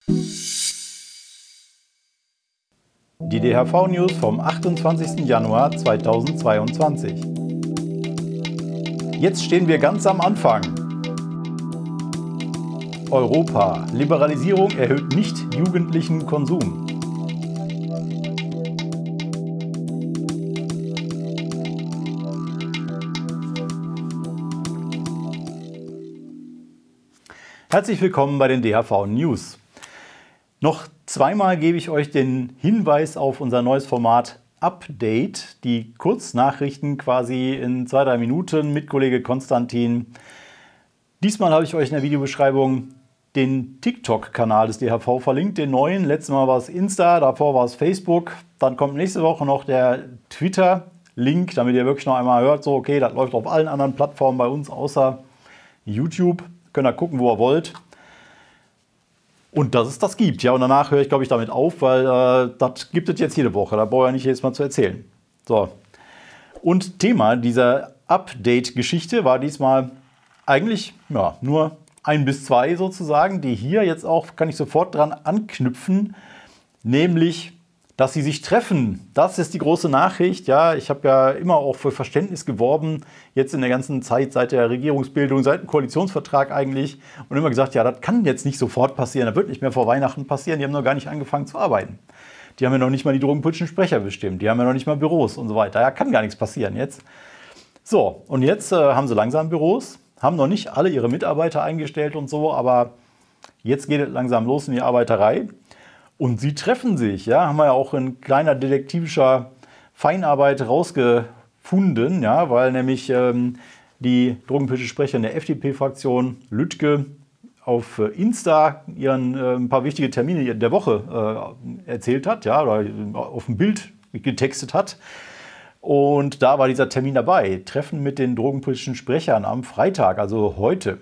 Die DHV-News vom 28. Januar 2022. Jetzt stehen wir ganz am Anfang. Europa. Liberalisierung erhöht nicht jugendlichen Konsum. Herzlich willkommen bei den DHV News. Noch zweimal gebe ich euch den Hinweis auf unser neues Format Update, die Kurznachrichten quasi in 2-3 Minuten mit Kollege Konstantin. Diesmal habe ich euch in der Videobeschreibung den TikTok-Kanal des DHV verlinkt, den neuen. Letztes Mal war es Insta, davor war es Facebook. Dann kommt nächste Woche noch der Twitter-Link, damit ihr wirklich noch einmal hört, so okay, das läuft auf allen anderen Plattformen bei uns außer YouTube. Könnt ihr gucken, wo ihr wollt. Und dass es das gibt. Ja, und danach höre ich, glaube ich, damit auf, weil das gibt es jetzt jede Woche. Da brauche ich ja nicht jedes Mal zu erzählen. So. Und Thema dieser Update-Geschichte war diesmal eigentlich nur 1 bis 2 sozusagen, die hier jetzt auch, kann ich sofort dran anknüpfen, nämlich, dass sie sich treffen. Das ist die große Nachricht. Ja, ich habe ja immer auch für Verständnis geworben, jetzt in der ganzen Zeit seit der Regierungsbildung, seit dem Koalitionsvertrag eigentlich, und immer gesagt, ja, das kann jetzt nicht sofort passieren, das wird nicht mehr vor Weihnachten passieren, die haben noch gar nicht angefangen zu arbeiten. Die haben ja noch nicht mal die drogenpolitischen Sprecher bestimmt, die haben ja noch nicht mal Büros und so weiter. Ja, kann gar nichts passieren jetzt. So, und jetzt haben sie langsam Büros, haben noch nicht alle ihre Mitarbeiter eingestellt und so, aber jetzt geht es langsam los in die Arbeiterei. Und sie treffen sich, ja, haben wir ja auch in kleiner detektivischer Feinarbeit rausgefunden, ja, weil nämlich die drogenpolitische Sprecherin der FDP-Fraktion Lüttke auf Insta ihren ein paar wichtige Termine der Woche erzählt hat, ja, oder auf dem Bild getextet hat. Und da war dieser Termin dabei, Treffen mit den drogenpolitischen Sprechern am Freitag, also heute.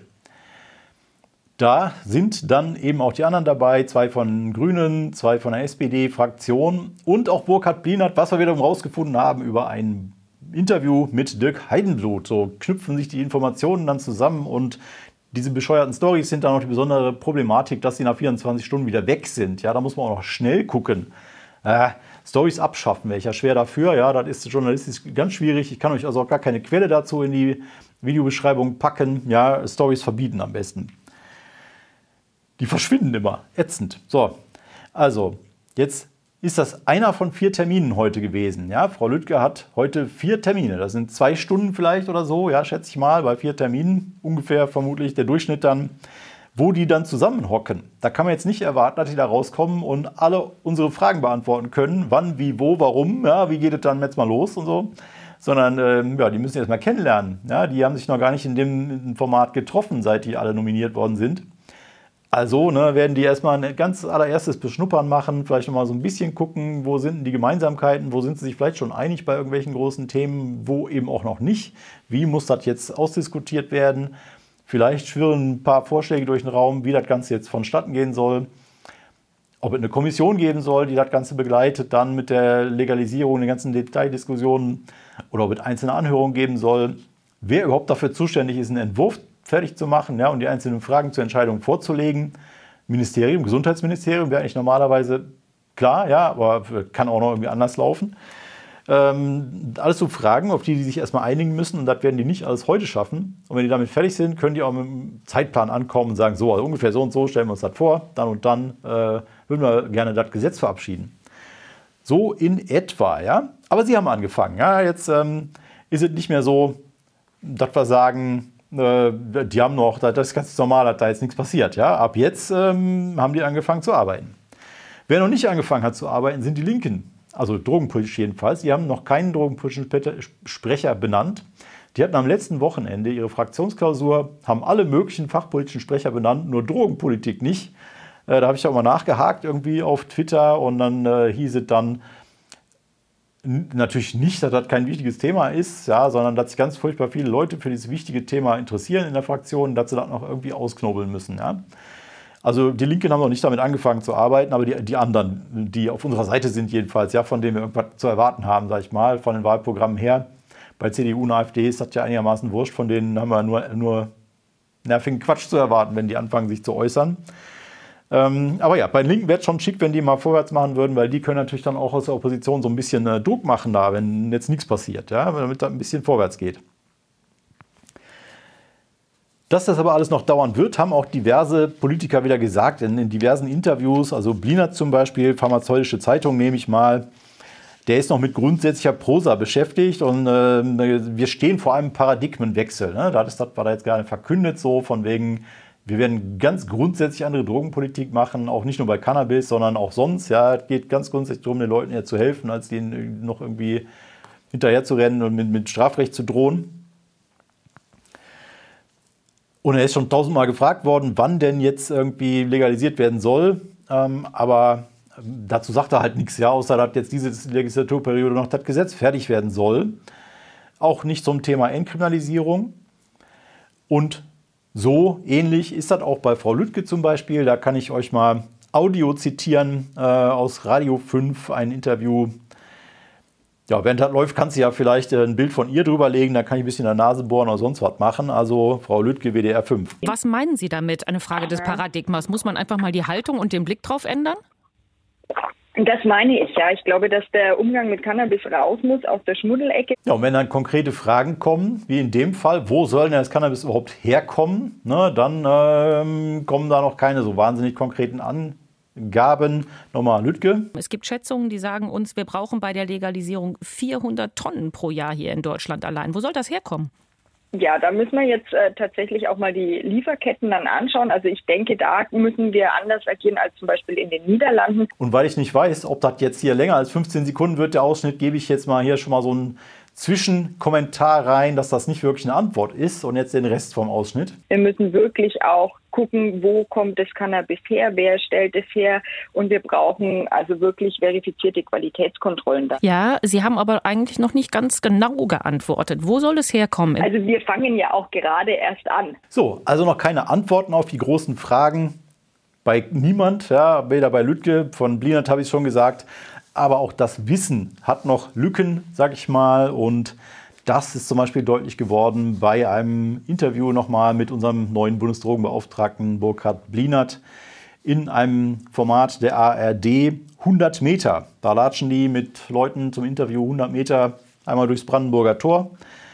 Da sind dann eben auch die anderen dabei, 2 von Grünen, 2 von der SPD-Fraktion und auch Burkhard Blinert, was wir wiederum rausgefunden haben über ein Interview mit Dirk Heidenblut. So knüpfen sich die Informationen dann zusammen und diese bescheuerten Storys sind dann noch die besondere Problematik, dass sie nach 24 Stunden wieder weg sind. Ja, da muss man auch noch schnell gucken. Storys abschaffen, wäre ich ja schwer dafür. Ja, das ist journalistisch ganz schwierig. Ich kann euch also auch gar keine Quelle dazu in die Videobeschreibung packen. Ja, Storys verbieten am besten. Die verschwinden immer. Ätzend. So, also, jetzt ist das einer von 4 Terminen heute gewesen. Ja, Frau Lüttke hat heute 4 Termine. Das sind 2 Stunden vielleicht oder so, ja, schätze ich mal, bei 4 Terminen ungefähr vermutlich der Durchschnitt dann, wo die dann zusammenhocken. Da kann man jetzt nicht erwarten, dass die da rauskommen und alle unsere Fragen beantworten können. Wann, wie, wo, warum, ja, wie geht es dann jetzt mal los und so. Sondern, die müssen erst mal kennenlernen. Ja, die haben sich noch gar nicht in dem Format getroffen, seit die alle nominiert worden sind. Also werden die erstmal ein ganz allererstes Beschnuppern machen, vielleicht nochmal so ein bisschen gucken, wo sind die Gemeinsamkeiten, wo sind sie sich vielleicht schon einig bei irgendwelchen großen Themen, wo eben auch noch nicht. Wie muss das jetzt ausdiskutiert werden? Vielleicht schwirren ein paar Vorschläge durch den Raum, wie das Ganze jetzt vonstatten gehen soll. Ob es eine Kommission geben soll, die das Ganze begleitet, dann mit der Legalisierung, den ganzen Detaildiskussionen, oder ob es einzelne Anhörungen geben soll. Wer überhaupt dafür zuständig ist, einen Entwurf fertig zu machen, ja, und die einzelnen Fragen zur Entscheidung vorzulegen. Ministerium, Gesundheitsministerium wäre eigentlich normalerweise klar, ja, aber kann auch noch irgendwie anders laufen. Alles so Fragen, auf die sich erstmal einigen müssen, und das werden die nicht alles heute schaffen. Und wenn die damit fertig sind, können die auch mit einem Zeitplan ankommen und sagen, so, also ungefähr so und so stellen wir uns das vor, dann und dann würden wir gerne das Gesetz verabschieden. So in etwa, ja. Aber sie haben angefangen, ja. Jetzt ist es nicht mehr so, dass wir sagen, die haben noch, das ist ganz normal, dass da jetzt nichts passiert. Ja? Ab jetzt haben die angefangen zu arbeiten. Wer noch nicht angefangen hat zu arbeiten, sind die Linken. Also drogenpolitisch jedenfalls. Die haben noch keinen drogenpolitischen Sprecher benannt. Die hatten am letzten Wochenende ihre Fraktionsklausur, haben alle möglichen fachpolitischen Sprecher benannt, nur Drogenpolitik nicht. Da habe ich auch mal nachgehakt irgendwie auf Twitter, und dann hieß es dann, natürlich nicht, dass das kein wichtiges Thema ist, ja, sondern dass sich ganz furchtbar viele Leute für dieses wichtige Thema interessieren in der Fraktion, dass sie das noch irgendwie ausknobeln müssen. Ja. Also die Linken haben noch nicht damit angefangen zu arbeiten, aber die anderen, die auf unserer Seite sind jedenfalls, ja, von denen wir irgendwas zu erwarten haben, sage ich mal, von den Wahlprogrammen her. Bei CDU und AfD ist das ja einigermaßen wurscht, von denen haben wir nur nervigen Quatsch zu erwarten, wenn die anfangen, sich zu äußern. Aber ja, bei den Linken wäre es schon schick, wenn die mal vorwärts machen würden, weil die können natürlich dann auch aus der Opposition so ein bisschen Druck machen da, wenn jetzt nichts passiert, ja, damit da ein bisschen vorwärts geht. Dass das aber alles noch dauern wird, haben auch diverse Politiker wieder gesagt in diversen Interviews. Also Blinert zum Beispiel, Pharmazeutische Zeitung nehme ich mal, der ist noch mit grundsätzlicher Prosa beschäftigt und wir stehen vor einem Paradigmenwechsel. Ne? Das war da jetzt gerade verkündet, so von wegen, wir werden ganz grundsätzlich andere Drogenpolitik machen, auch nicht nur bei Cannabis, sondern auch sonst. Ja, es geht ganz grundsätzlich darum, den Leuten eher zu helfen, als denen noch irgendwie hinterher zu rennen und mit Strafrecht zu drohen. Und er ist schon 1000-mal gefragt worden, wann denn jetzt irgendwie legalisiert werden soll. Aber dazu sagt er halt nichts, ja, außer dass jetzt diese Legislaturperiode noch das Gesetz fertig werden soll. Auch nicht zum Thema Entkriminalisierung. Und so ähnlich ist das auch bei Frau Lüttke zum Beispiel. Da kann ich euch mal Audio zitieren aus Radio 5, ein Interview. Ja, während das läuft, kannst du ja vielleicht ein Bild von ihr drüber legen, da kann ich ein bisschen in der Nase bohren oder sonst was machen. Also Frau Lüttke, WDR 5. Was meinen Sie damit, eine Frage des Paradigmas? Muss man einfach mal die Haltung und den Blick drauf ändern? Das meine ich, ja. Ich glaube, dass der Umgang mit Cannabis raus muss aus der Schmuddelecke. Ja, und wenn dann konkrete Fragen kommen, wie in dem Fall, wo soll denn das Cannabis überhaupt herkommen, ne, dann kommen da noch keine so wahnsinnig konkreten Angaben. Nochmal Lüttke. Es gibt Schätzungen, die sagen uns, wir brauchen bei der Legalisierung 400 Tonnen pro Jahr hier in Deutschland allein. Wo soll das herkommen? Ja, da müssen wir jetzt tatsächlich auch mal die Lieferketten dann anschauen. Also ich denke, da müssen wir anders agieren als zum Beispiel in den Niederlanden. Und weil ich nicht weiß, ob das jetzt hier länger als 15 Sekunden wird, der Ausschnitt, gebe ich jetzt mal hier schon mal so einen Zwischenkommentar rein, dass das nicht wirklich eine Antwort ist und jetzt den Rest vom Ausschnitt. Wir müssen wirklich auch gucken, wo kommt das Cannabis her, wer stellt es her und wir brauchen also wirklich verifizierte Qualitätskontrollen da. Ja, Sie haben aber eigentlich noch nicht ganz genau geantwortet. Wo soll es herkommen? Also wir fangen ja auch gerade erst an. So, also noch keine Antworten auf die großen Fragen bei niemand, ja, weder bei Lüttke, von Blinert habe ich schon gesagt, aber auch das Wissen hat noch Lücken, sag ich mal, und das ist zum Beispiel deutlich geworden bei einem Interview nochmal mit unserem neuen Bundesdrogenbeauftragten Burkhard Blinert in einem Format der ARD 100 Meter. Da latschen die mit Leuten zum Interview 100 Meter einmal durchs Brandenburger Tor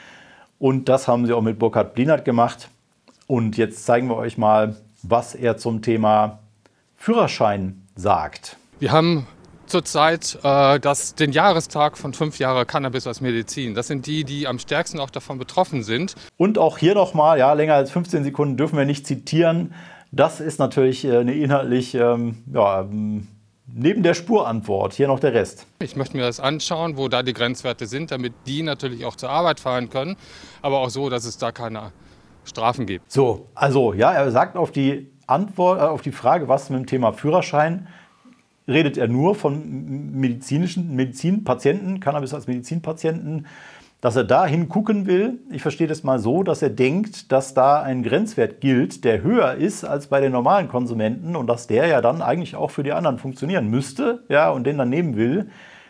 und das haben sie auch mit Burkhard Blinert gemacht. Und jetzt zeigen wir euch mal, was er zum Thema Führerschein sagt. Wir haben zurzeit den Jahrestag von 5 Jahre Cannabis als Medizin. Das sind die am stärksten auch davon betroffen sind. Und auch hier nochmal, ja, länger als 15 Sekunden dürfen wir nicht zitieren. Das ist natürlich eine inhaltlich neben der Spur-Antwort. Hier noch der Rest. Ich möchte mir das anschauen, wo da die Grenzwerte sind, damit die natürlich auch zur Arbeit fahren können, aber auch so, dass es da keine Strafen gibt. So, also ja, er sagt auf die Antwort, auf die Frage, was mit dem Thema Führerschein, redet er nur von Medizinpatienten, Cannabis als Medizinpatienten, dass er da hingucken will. Ich verstehe das mal so, dass er denkt, dass da ein Grenzwert gilt, der höher ist als bei den normalen Konsumenten und dass der ja dann eigentlich auch für die anderen funktionieren müsste, ja, und den dann nehmen will.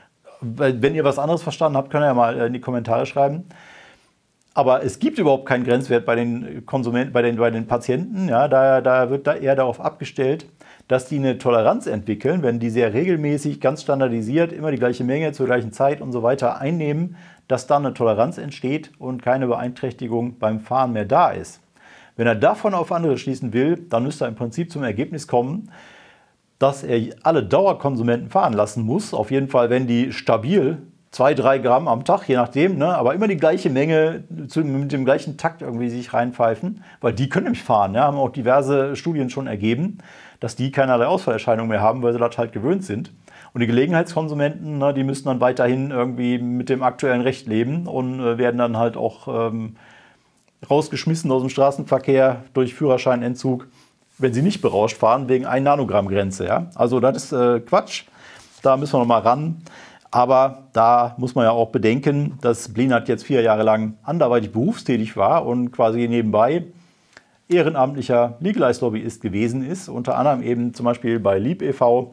Wenn ihr was anderes verstanden habt, könnt ihr ja mal in die Kommentare schreiben. Aber es gibt überhaupt keinen Grenzwert bei den Konsumenten, bei den Patienten. Ja, da wird eher darauf abgestellt, dass die eine Toleranz entwickeln, wenn die sehr regelmäßig, ganz standardisiert, immer die gleiche Menge zur gleichen Zeit und so weiter einnehmen, dass dann eine Toleranz entsteht und keine Beeinträchtigung beim Fahren mehr da ist. Wenn er davon auf andere schließen will, dann müsste er im Prinzip zum Ergebnis kommen, dass er alle Dauerkonsumenten fahren lassen muss. Auf jeden Fall, wenn die stabil 2-3 Gramm am Tag, je nachdem, ne, aber immer die gleiche Menge mit dem gleichen Takt irgendwie sich reinpfeifen, weil die können nämlich fahren. Ja, haben auch diverse Studien schon ergeben, dass die keinerlei Ausfallerscheinungen mehr haben, weil sie das halt gewöhnt sind. Und die Gelegenheitskonsumenten, ne, die müssen dann weiterhin irgendwie mit dem aktuellen Recht leben und werden dann halt auch rausgeschmissen aus dem Straßenverkehr durch Führerscheinentzug, wenn sie nicht berauscht fahren, wegen 1 Nanogramm Grenze. Ja? Also das ist Quatsch, da müssen wir noch mal ran. Aber da muss man ja auch bedenken, dass Blinert jetzt 4 Jahre lang anderweitig berufstätig war und quasi nebenbei ehrenamtlicher Legalize-Lobbyist gewesen ist, unter anderem eben zum Beispiel bei Lieb e.V.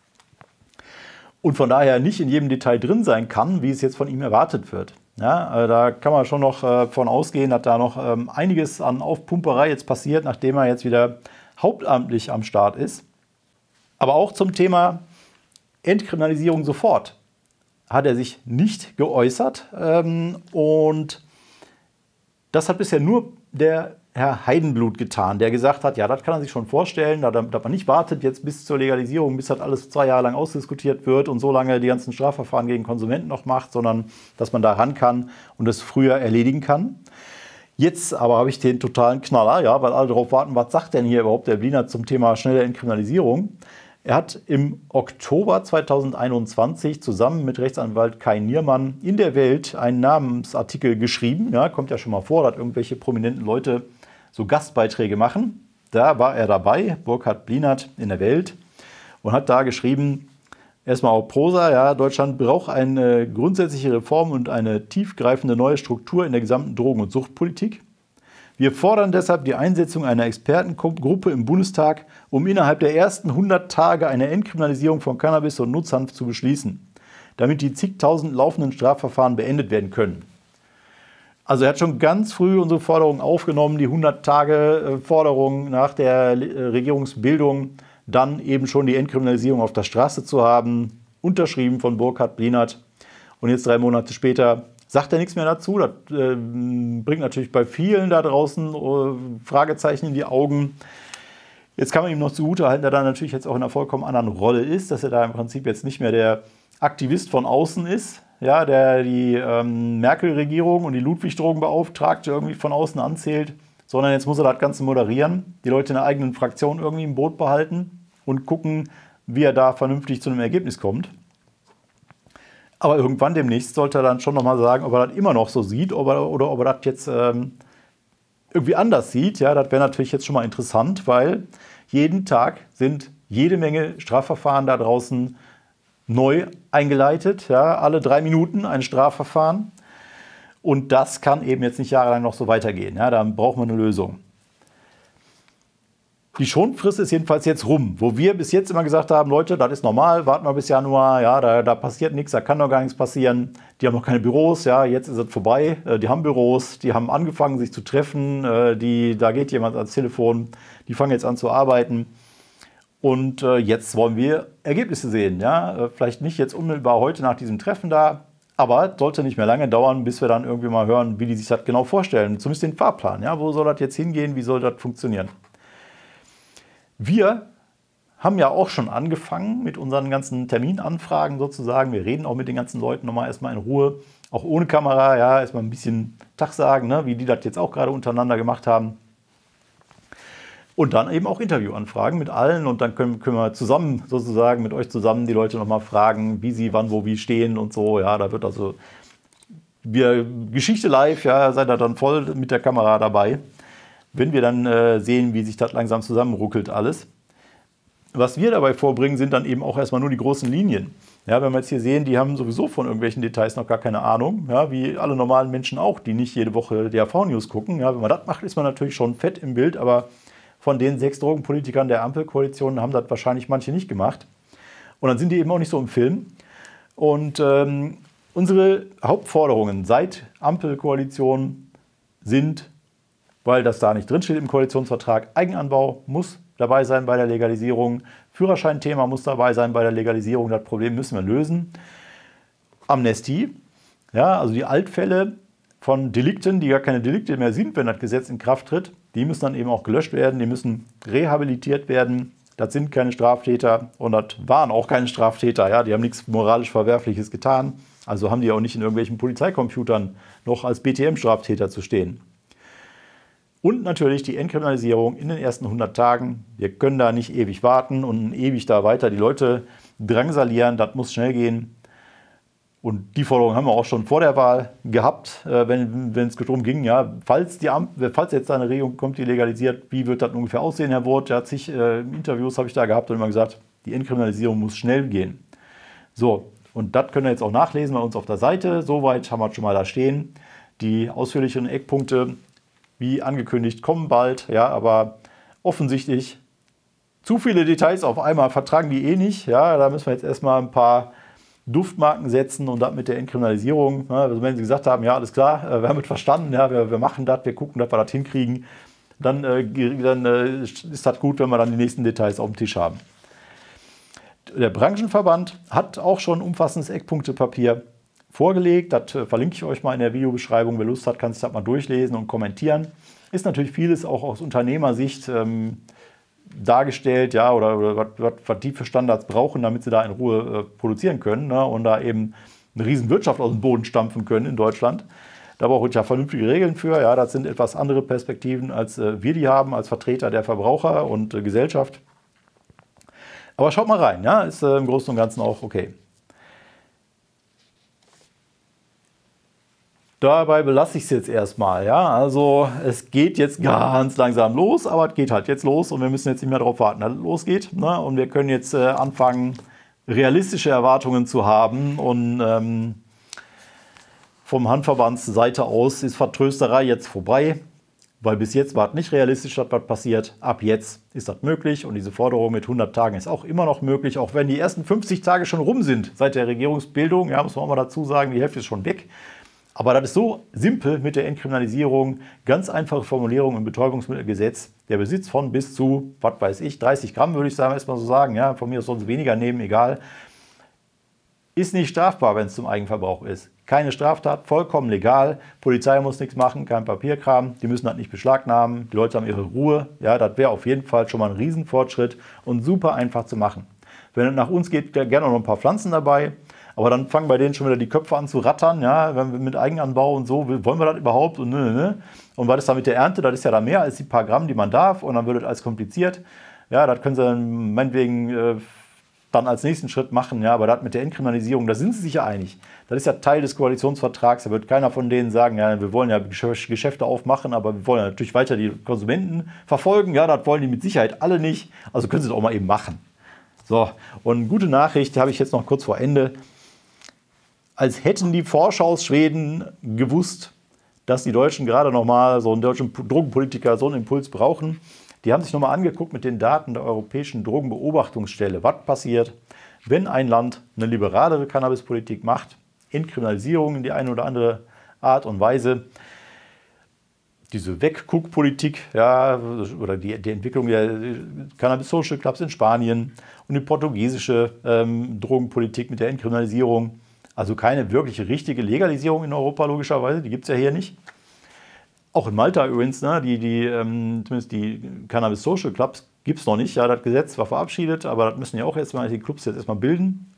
und von daher nicht in jedem Detail drin sein kann, wie es jetzt von ihm erwartet wird. Ja, da kann man schon noch von ausgehen, dass da noch einiges an Aufpumperei jetzt passiert, nachdem er jetzt wieder hauptamtlich am Start ist. Aber auch zum Thema Entkriminalisierung sofort hat er sich nicht geäußert. Und das hat bisher nur der Herr Heidenblut getan, der gesagt hat, ja, das kann er sich schon vorstellen, dass man nicht wartet jetzt bis zur Legalisierung, bis das alles 2 Jahre lang ausdiskutiert wird und so lange die ganzen Strafverfahren gegen Konsumenten noch macht, sondern dass man da ran kann und es früher erledigen kann. Jetzt aber habe ich den totalen Knaller, ja, weil alle darauf warten, was sagt denn hier überhaupt der Blinert zum Thema schnelle Entkriminalisierung? Er hat im Oktober 2021 zusammen mit Rechtsanwalt Kai Niermann in der Welt einen Namensartikel geschrieben. Ja, kommt ja schon mal vor, dass irgendwelche prominenten Leute so Gastbeiträge machen. Da war er dabei, Burkhard Blinert in der Welt, und hat da geschrieben, erstmal auch Prosa, ja, Deutschland braucht eine grundsätzliche Reform und eine tiefgreifende neue Struktur in der gesamten Drogen- und Suchtpolitik. Wir fordern deshalb die Einsetzung einer Expertengruppe im Bundestag, um innerhalb der ersten 100 Tage eine Entkriminalisierung von Cannabis und Nutzhanf zu beschließen, damit die zigtausend laufenden Strafverfahren beendet werden können. Also er hat schon ganz früh unsere Forderungen aufgenommen, die 100-Tage-Forderung nach der Regierungsbildung, dann eben schon die Entkriminalisierung auf der Straße zu haben, unterschrieben von Burkhard Blinert. Und jetzt 3 Monate später sagt er nichts mehr dazu. Das bringt natürlich bei vielen da draußen Fragezeichen in die Augen. Jetzt kann man ihm noch zugutehalten, dass er natürlich jetzt auch in einer vollkommen anderen Rolle ist, dass er da im Prinzip jetzt nicht mehr der Aktivist von außen ist, ja, der die Merkel-Regierung und die Ludwig-Drogenbeauftragte irgendwie von außen anzählt, sondern jetzt muss er das Ganze moderieren, die Leute in der eigenen Fraktion irgendwie im Boot behalten und gucken, wie er da vernünftig zu einem Ergebnis kommt. Aber irgendwann demnächst sollte er dann schon nochmal sagen, ob er das immer noch so sieht oder ob er das jetzt irgendwie anders sieht. Ja, das wäre natürlich jetzt schon mal interessant, weil jeden Tag sind jede Menge Strafverfahren da draußen neu eingeleitet. Ja, alle 3 Minuten ein Strafverfahren. Und das kann eben jetzt nicht jahrelang noch so weitergehen. Ja, da braucht man eine Lösung. Die Schonfrist ist jedenfalls jetzt rum, wo wir bis jetzt immer gesagt haben, Leute, das ist normal, warten wir bis Januar, ja, da passiert nichts, da kann doch gar nichts passieren. Die haben noch keine Büros, ja, jetzt ist es vorbei. Die haben Büros, die haben angefangen, sich zu treffen, da geht jemand ans Telefon, die fangen jetzt an zu arbeiten. Und jetzt wollen wir Ergebnisse sehen. Ja? Vielleicht nicht jetzt unmittelbar heute nach diesem Treffen da, aber es sollte nicht mehr lange dauern, bis wir dann irgendwie mal hören, wie die sich das genau vorstellen. Zumindest den Fahrplan. Ja? Wo soll das jetzt hingehen? Wie soll das funktionieren? Wir haben ja auch schon angefangen mit unseren ganzen Terminanfragen sozusagen. Wir reden auch mit den ganzen Leuten nochmal erstmal in Ruhe, auch ohne Kamera, ja, erstmal ein bisschen Tag sagen, ne, wie die das jetzt auch gerade untereinander gemacht haben. Und dann eben auch Interviewanfragen mit allen und dann können wir zusammen sozusagen mit euch zusammen die Leute nochmal fragen, wie sie wann, wo, wie stehen und so. Ja, da wird also Geschichte live, ja, seid ihr dann voll mit der Kamera dabei, wenn wir dann sehen, wie sich das langsam zusammenruckelt alles. Was wir dabei vorbringen, sind dann eben auch erstmal nur die großen Linien. Ja, wenn wir jetzt hier sehen, die haben sowieso von irgendwelchen Details noch gar keine Ahnung, ja, wie alle normalen Menschen auch, die nicht jede Woche DAV-News gucken. Ja, wenn man das macht, ist man natürlich schon fett im Bild, aber von den 6 Drogenpolitikern der Ampelkoalition haben das wahrscheinlich manche nicht gemacht. Und dann sind die eben auch nicht so im Film. Und unsere Hauptforderungen seit Ampelkoalition sind, weil das da nicht drinsteht im Koalitionsvertrag, Eigenanbau muss dabei sein bei der Legalisierung, Führerscheinthema muss dabei sein bei der Legalisierung, das Problem müssen wir lösen. Amnestie, ja, also die Altfälle von Delikten, die gar keine Delikte mehr sind, wenn das Gesetz in Kraft tritt, die müssen dann eben auch gelöscht werden, die müssen rehabilitiert werden. Das sind keine Straftäter und das waren auch keine Straftäter. Ja, die haben nichts moralisch Verwerfliches getan. Also haben die auch nicht in irgendwelchen Polizeicomputern noch als BTM-Straftäter zu stehen. Und natürlich die Entkriminalisierung in den ersten 100 Tagen. Wir können da nicht ewig warten und ewig da weiter die Leute drangsalieren. Das muss schnell gehen. Und die Forderung haben wir auch schon vor der Wahl gehabt, wenn es darum ging, ja, falls jetzt eine Regelung kommt, die legalisiert, wie wird das ungefähr aussehen, Herr Wurth? Ja, zig Interviews habe ich da gehabt und immer gesagt, die Entkriminalisierung muss schnell gehen. So, und das können wir jetzt auch nachlesen bei uns auf der Seite. Soweit haben wir schon mal da stehen. Die ausführlicheren Eckpunkte, wie angekündigt, kommen bald, ja, aber offensichtlich zu viele Details auf einmal vertragen die eh nicht. Ja, da müssen wir jetzt erstmal ein paar Duftmarken setzen und das mit der Entkriminalisierung, also wenn sie gesagt haben, ja, alles klar, wir haben es verstanden, ja, wir machen das, wir gucken, dass wir das hinkriegen, dann ist das gut, wenn wir dann die nächsten Details auf dem Tisch haben. Der Branchenverband hat auch schon ein umfassendes Eckpunktepapier vorgelegt. Das verlinke ich euch mal in der Videobeschreibung. Wer Lust hat, kann sich das mal durchlesen und kommentieren. Ist natürlich vieles auch aus Unternehmersicht dargestellt, ja, oder was die für Standards brauchen, damit sie da in Ruhe produzieren können, ne, und da eben eine riesen Wirtschaft aus dem Boden stampfen können in Deutschland. Da brauche ich ja vernünftige Regeln für. Ja, das sind etwas andere Perspektiven, als wir die haben, als Vertreter der Verbraucher und Gesellschaft. Aber schaut mal rein, ja, ist im Großen und Ganzen auch okay. Dabei belasse ich es jetzt erstmal. Ja? Also es geht jetzt ganz langsam los, aber es geht halt jetzt los und wir müssen jetzt nicht mehr darauf warten, dass es losgeht. Ne? Und wir können jetzt anfangen, realistische Erwartungen zu haben. Und vom Handverbandsseite aus ist Vertrösterei jetzt vorbei, weil bis jetzt war es nicht realistisch, dass was passiert. Ab jetzt ist das möglich und diese Forderung mit 100 Tagen ist auch immer noch möglich, auch wenn die ersten 50 Tage schon rum sind seit der Regierungsbildung. Ja, muss man auch mal dazu sagen, die Hälfte ist schon weg. Aber das ist so simpel mit der Entkriminalisierung, ganz einfache Formulierung im Betäubungsmittelgesetz. Der Besitz von bis zu, was weiß ich, 30 Gramm würde ich sagen, erstmal so sagen, ja, von mir aus sollen sie weniger nehmen, egal. Ist nicht strafbar, wenn es zum Eigenverbrauch ist. Keine Straftat, vollkommen legal. Polizei muss nichts machen, kein Papierkram. Die müssen das nicht beschlagnahmen. Die Leute haben ihre Ruhe. Ja, das wäre auf jeden Fall schon mal ein Riesenfortschritt und super einfach zu machen. Wenn es nach uns geht, gerne noch ein paar Pflanzen dabei. Aber dann fangen bei denen schon wieder die Köpfe an zu rattern, ja, wenn wir mit Eigenanbau und so, wollen wir das überhaupt? Und Und was ist da mit der Ernte? Das ist ja da mehr als die paar Gramm, die man darf, und dann wird das alles kompliziert. Ja, das können sie dann meinetwegen dann als nächsten Schritt machen, ja, aber das mit der Entkriminalisierung, da sind sie sich ja einig. Das ist ja Teil des Koalitionsvertrags, da wird keiner von denen sagen, ja, wir wollen ja Geschäfte aufmachen, aber wir wollen ja natürlich weiter die Konsumenten verfolgen, ja, das wollen die mit Sicherheit alle nicht, also können sie das auch mal eben machen. So, und gute Nachricht, die habe ich jetzt noch kurz vor Ende. Als hätten die Forscher aus Schweden gewusst, dass die Deutschen gerade nochmal so einen deutschen Drogenpolitiker so einen Impuls brauchen. Die haben sich nochmal angeguckt mit den Daten der Europäischen Drogenbeobachtungsstelle, was passiert, wenn ein Land eine liberalere Cannabispolitik macht, Entkriminalisierung in die eine oder andere Art und Weise. Diese Wegguck-Politik, ja, oder die Entwicklung der Cannabis Social Clubs in Spanien und die portugiesische Drogenpolitik mit der Entkriminalisierung. Also keine wirkliche richtige Legalisierung in Europa, logischerweise, die gibt es ja hier nicht. Auch in Malta übrigens, ne, zumindest die Cannabis Social Clubs gibt es noch nicht. Ja, das Gesetz war verabschiedet, aber das müssen ja auch erstmal die Clubs jetzt erstmal bilden.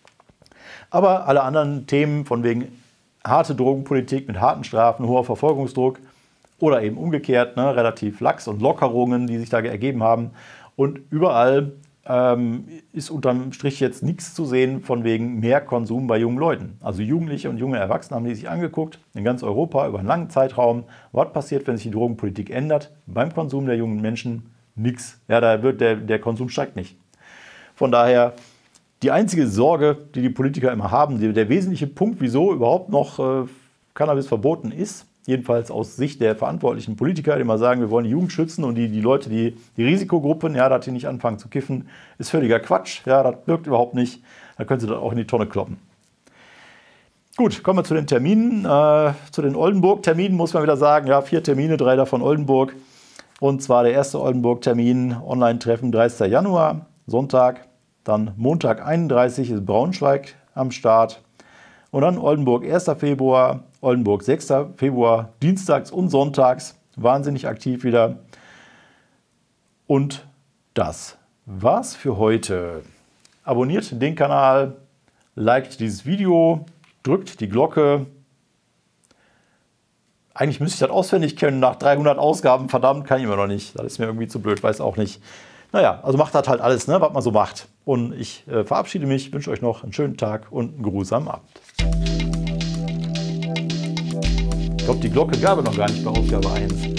Aber alle anderen Themen von wegen harte Drogenpolitik mit harten Strafen, hoher Verfolgungsdruck oder eben umgekehrt, ne, relativ lax und Lockerungen, die sich da ergeben haben. Und überall ist unterm Strich jetzt nichts zu sehen von wegen mehr Konsum bei jungen Leuten. Also Jugendliche und junge Erwachsene haben die sich angeguckt, in ganz Europa über einen langen Zeitraum. Was passiert, wenn sich die Drogenpolitik ändert? Beim Konsum der jungen Menschen nichts. Ja, da wird der Konsum steigt nicht. Von daher, die einzige Sorge, die die Politiker immer haben, der wesentliche Punkt, wieso überhaupt noch Cannabis verboten ist, jedenfalls aus Sicht der verantwortlichen Politiker, die immer sagen, wir wollen die Jugend schützen und die Leute, die Risikogruppen, ja, dass die nicht anfangen zu kiffen, ist völliger Quatsch. Ja, das wirkt überhaupt nicht. Da können sie das auch in die Tonne kloppen. Gut, kommen wir zu den Terminen. Zu den Oldenburg-Terminen muss man wieder sagen, ja, 4 Termine, 3 davon Oldenburg. Und zwar der erste Oldenburg-Termin, Online-Treffen 30. Januar, Sonntag. Dann Montag 31 ist Braunschweig am Start. Und dann Oldenburg 1. Februar, Oldenburg 6. Februar, dienstags und sonntags. Wahnsinnig aktiv wieder. Und das war's für heute. Abonniert den Kanal, liked dieses Video, drückt die Glocke. Eigentlich müsste ich das auswendig kennen, nach 300 Ausgaben, verdammt, kann ich immer noch nicht. Das ist mir irgendwie zu blöd, weiß auch nicht. Naja, also macht das halt alles, ne, was man so macht. Und ich verabschiede mich, wünsche euch noch einen schönen Tag und einen geruhsamen Abend. Ich glaube, die Glocke gab es noch gar nicht bei Ausgabe 1.